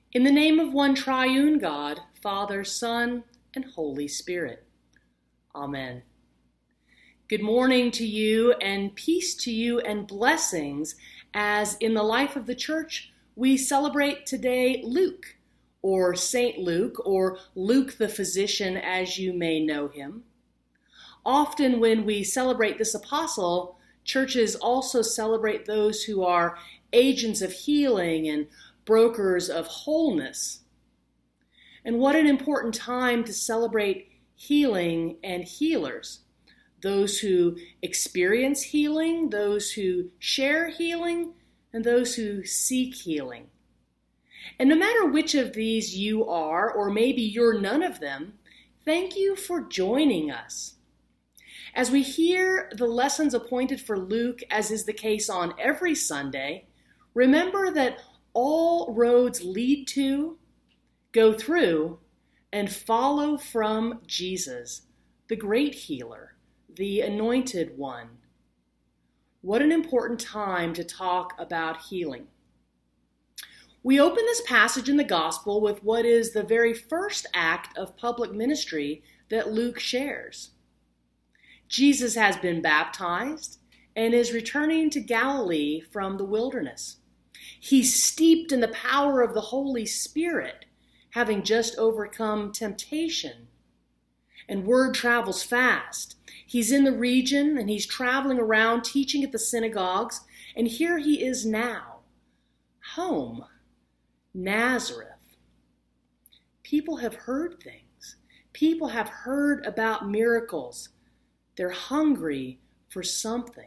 In the name of one triune God, Father, Son, and Holy Spirit. Amen. Good morning to you, and peace to you, and blessings as in the life of the church we celebrate today Luke, or Saint Luke, or Luke the physician as you may know him. Often when we celebrate this apostle, churches also celebrate those who are agents of healing and brokers of wholeness. And what an important time to celebrate healing and healers. Those who experience healing, those who share healing, and those who seek healing. And no matter which of these you are, or maybe you're none of them, thank you for joining us. As we hear the lessons appointed for Luke, as is the case on every Sunday, remember that all roads lead to, go through, and follow from Jesus, the great healer, the anointed one. What an important time to talk about healing. We open this passage in the gospel with what is the very first act of public ministry that Luke shares. Jesus has been baptized and is returning to Galilee from the wilderness. He's steeped in the power of the Holy Spirit, having just overcome temptation. And word travels fast. He's in the region and he's traveling around teaching at the synagogues. And here he is now, home, Nazareth. People have heard things. People have heard about miracles. They're hungry for something.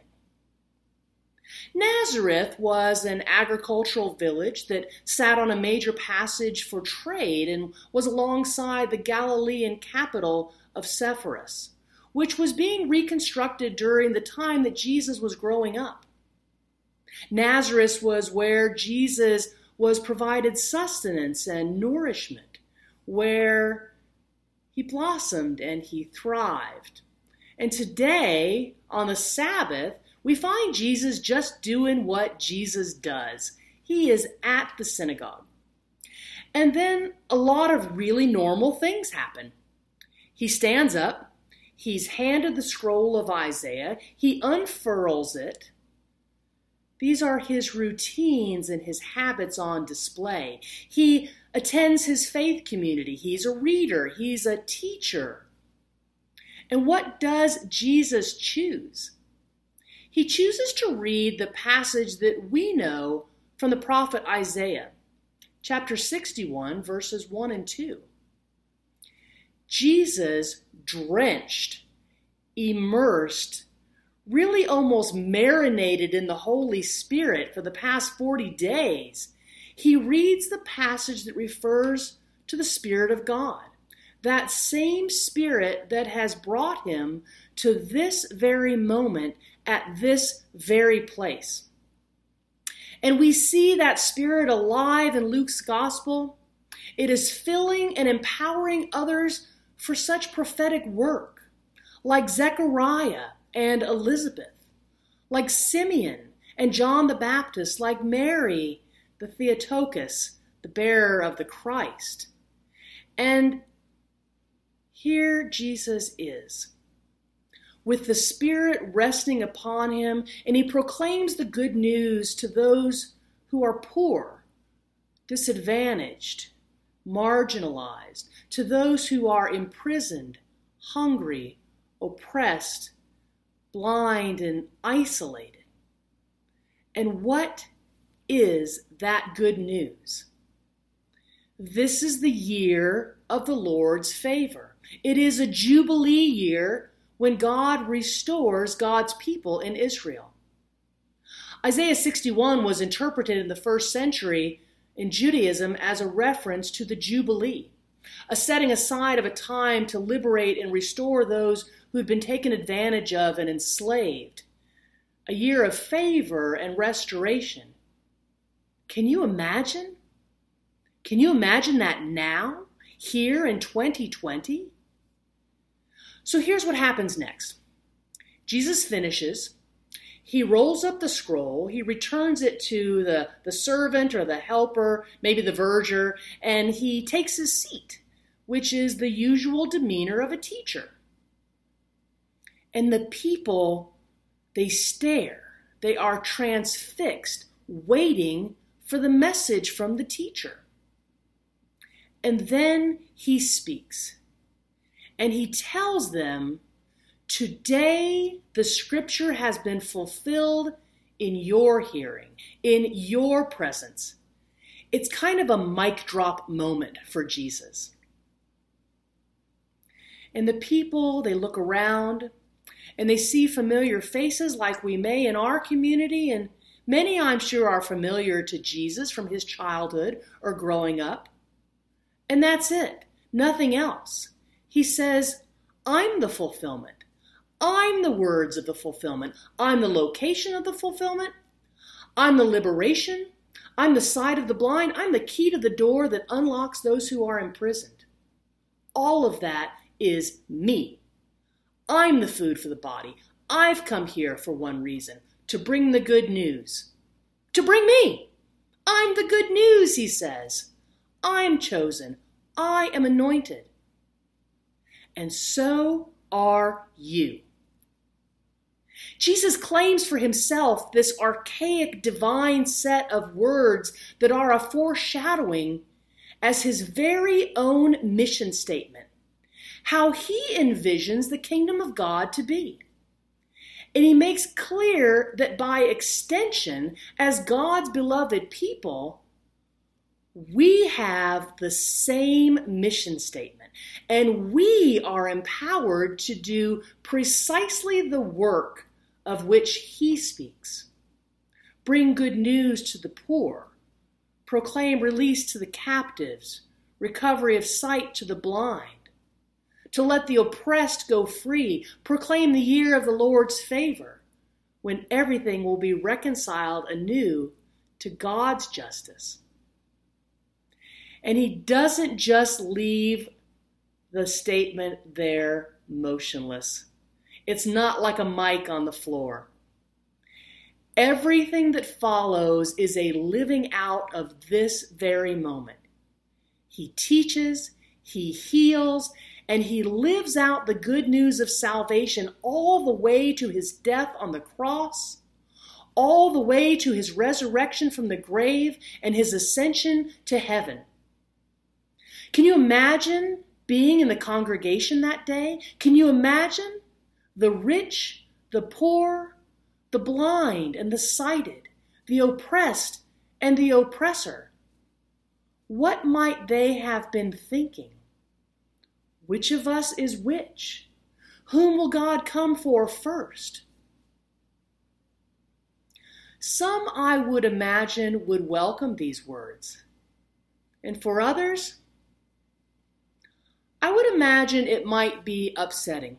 Nazareth was an agricultural village that sat on a major passage for trade and was alongside the Galilean capital of Sepphoris, which was being reconstructed during the time that Jesus was growing up. Nazareth was where Jesus was provided sustenance and nourishment, where he blossomed and he thrived. And today, on the Sabbath, we find Jesus just doing what Jesus does. He is at the synagogue. And then a lot of really normal things happen. He stands up. He's handed the scroll of Isaiah. He unfurls it. These are his routines and his habits on display. He attends his faith community. He's a reader. He's a teacher. And what does Jesus choose? He chooses to read the passage that we know from the prophet Isaiah, chapter 61, verses 1 and 2. Jesus, drenched, immersed, really almost marinated in the Holy Spirit for the past 40 days, he reads the passage that refers to the Spirit of God, that same Spirit that has brought him to this very moment at this very place. And we see that Spirit alive in Luke's gospel. It is filling and empowering others for such prophetic work, like Zechariah and Elizabeth, like Simeon and John the Baptist, like Mary, the Theotokos, the bearer of the Christ. And here Jesus is, with the Spirit resting upon him, and he proclaims the good news to those who are poor, disadvantaged, marginalized, to those who are imprisoned, hungry, oppressed, blind, and isolated. And what is that good news? This is the year of the Lord's favor. It is a Jubilee year when God restores God's people in Israel. Isaiah 61 was interpreted in the first century in Judaism as a reference to the Jubilee, a setting aside of a time to liberate and restore those who had been taken advantage of and enslaved, a year of favor and restoration. Can you imagine? Can you imagine that now, here in 2020? So here's what happens next. Jesus finishes. He rolls up the scroll, he returns it to the servant or the helper, maybe the verger, and he takes his seat, which is the usual demeanor of a teacher. And the people, they stare. They are transfixed, waiting for the message from the teacher. And then he speaks. And he tells them, today the scripture has been fulfilled in your hearing, in your presence. It's kind of a mic drop moment for Jesus. And the people, they look around and they see familiar faces like we may in our community, and many, I'm sure, are familiar to Jesus from his childhood or growing up. And that's it, nothing else. He says, I'm the fulfillment. I'm the words of the fulfillment. I'm the location of the fulfillment. I'm the liberation. I'm the sight of the blind. I'm the key to the door that unlocks those who are imprisoned. All of that is me. I'm the food for the body. I've come here for one reason, to bring the good news. To bring me. I'm the good news, he says. I'm chosen. I am anointed. And so are you. Jesus claims for himself this archaic divine set of words that are a foreshadowing as his very own mission statement, how he envisions the kingdom of God to be. And he makes clear that by extension, as God's beloved people, we have the same mission statement, and we are empowered to do precisely the work of which he speaks. Bring good news to the poor, proclaim release to the captives, recovery of sight to the blind, to let the oppressed go free, proclaim the year of the Lord's favor, when everything will be reconciled anew to God's justice. And he doesn't just leave the statement there motionless. It's not like a mic on the floor. Everything that follows is a living out of this very moment. He teaches, he heals, and he lives out the good news of salvation all the way to his death on the cross, all the way to his resurrection from the grave and his ascension to heaven. Can you imagine being in the congregation that day? Can you imagine the rich, the poor, the blind and the sighted, the oppressed and the oppressor? What might they have been thinking? Which of us is which? Whom will God come for first? Some, I would imagine, would welcome these words. And for others, I would imagine it might be upsetting.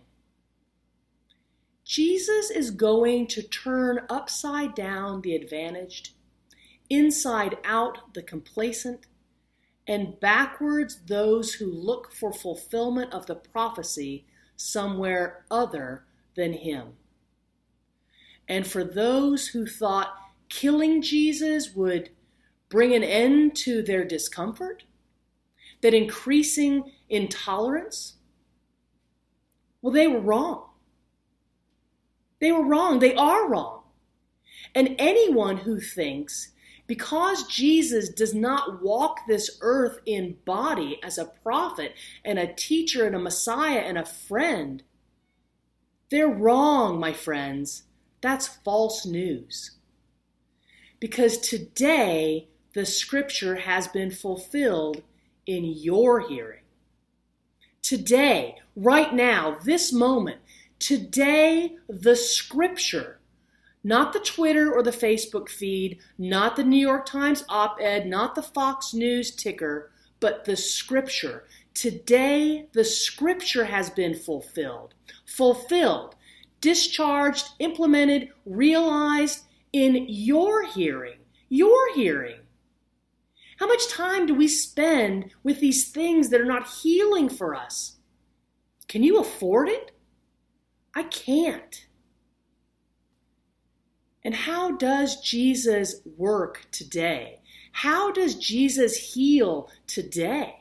Jesus is going to turn upside down the advantaged, inside out the complacent, and backwards those who look for fulfillment of the prophecy somewhere other than him. And for those who thought killing Jesus would bring an end to their discomfort, that increasing intolerance, well, they were wrong. They were wrong. They are wrong. And anyone who thinks because Jesus does not walk this earth in body as a prophet and a teacher and a Messiah and a friend, they're wrong, my friends. That's false news. Because today the scripture has been fulfilled in your hearing. Today, right now, this moment, today the scripture, not the Twitter or the Facebook feed, not the New York Times op-ed, not the Fox News ticker, but the scripture. Today, the scripture has been fulfilled. Fulfilled, discharged, implemented, realized in your hearing. Your hearing. How much time do we spend with these things that are not healing for us? Can you afford it? I can't. And how does Jesus work today? How does Jesus heal today?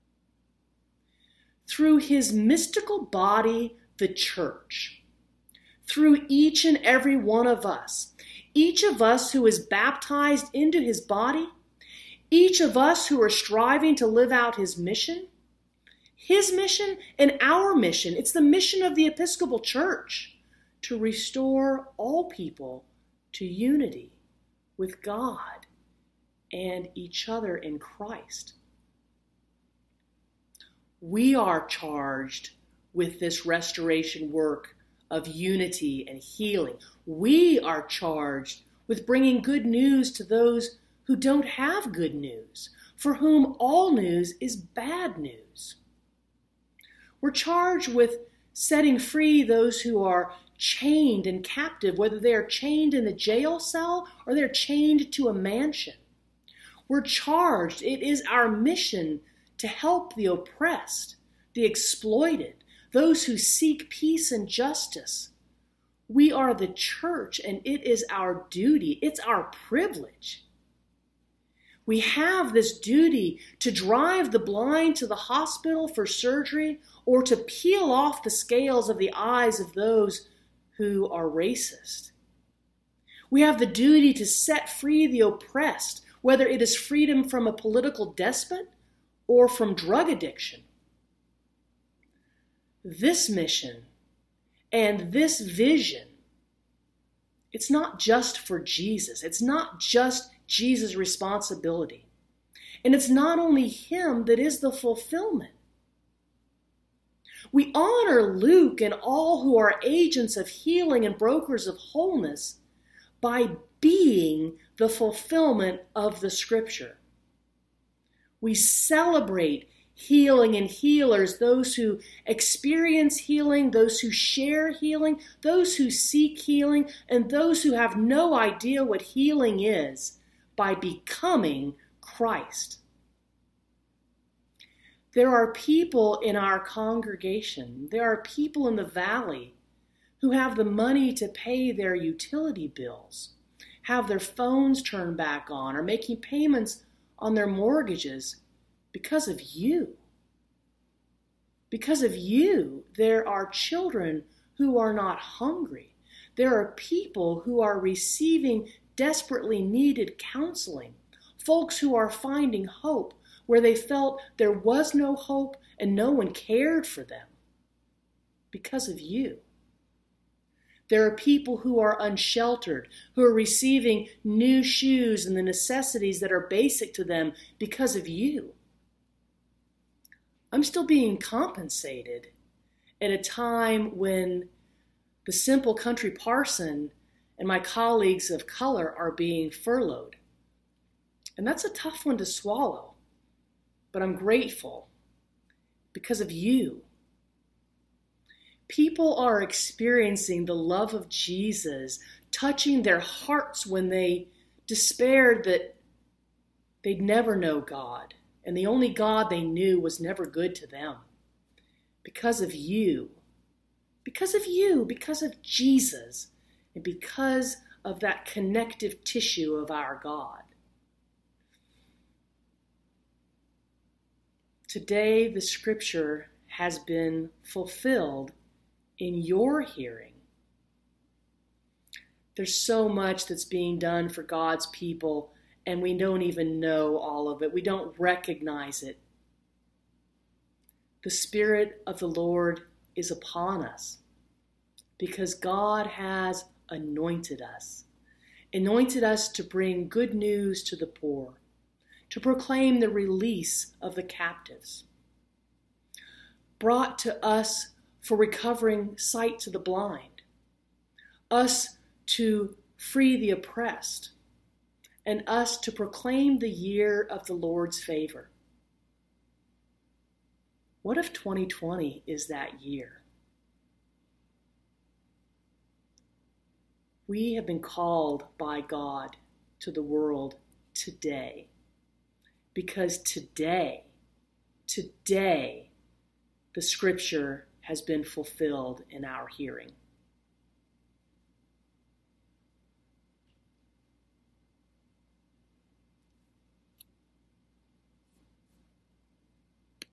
Through his mystical body, the church. Through each and every one of us. Each of us who is baptized into his body. Each of us who are striving to live out his mission. His mission and our mission. It's the mission of the Episcopal Church to restore all people to unity with God and each other in Christ. We are charged with this restoration work of unity and healing. We are charged with bringing good news to those who don't have good news, for whom all news is bad news. We're charged with setting free those who are chained and captive, whether they are chained in a jail cell or they're chained to a mansion. We're charged, it is our mission to help the oppressed, the exploited, those who seek peace and justice. We are the church, and it is our duty, it's our privilege. We have this duty to drive the blind to the hospital for surgery or to peel off the scales of the eyes of those who are racist. We have the duty to set free the oppressed, whether it is freedom from a political despot or from drug addiction. This mission and this vision, it's not just for Jesus. It's not just Jesus' responsibility. And it's not only him that is the fulfillment. We honor Luke and all who are agents of healing and brokers of wholeness by being the fulfillment of the Scripture. We celebrate healing and healers, those who experience healing, those who share healing, those who seek healing, and those who have no idea what healing is by becoming Christ. There are people in our congregation, there are people in the valley who have the money to pay their utility bills, have their phones turned back on, or making payments on their mortgages because of you. Because of you, there are children who are not hungry. There are people who are receiving desperately needed counseling, folks who are finding hope where they felt there was no hope and no one cared for them because of you. There are people who are unsheltered, who are receiving new shoes and the necessities that are basic to them because of you. I'm still being compensated at a time when the simple country parson and my colleagues of color are being furloughed. And that's a tough one to swallow, but I'm grateful because of you. People are experiencing the love of Jesus, touching their hearts when they despaired that they'd never know God, and the only God they knew was never good to them. Because of you, because of you, because of Jesus, and because of that connective tissue of our God. Today, the Scripture has been fulfilled in your hearing. There's so much that's being done for God's people, and we don't even know all of it. We don't recognize it. The Spirit of the Lord is upon us because God has anointed us to bring good news to the poor, to proclaim the release of the captives, brought to us for recovering sight to the blind, us to free the oppressed, and us to proclaim the year of the Lord's favor. What if 2020 is that year? We have been called by God to the world today, because today, the Scripture has been fulfilled in our hearing.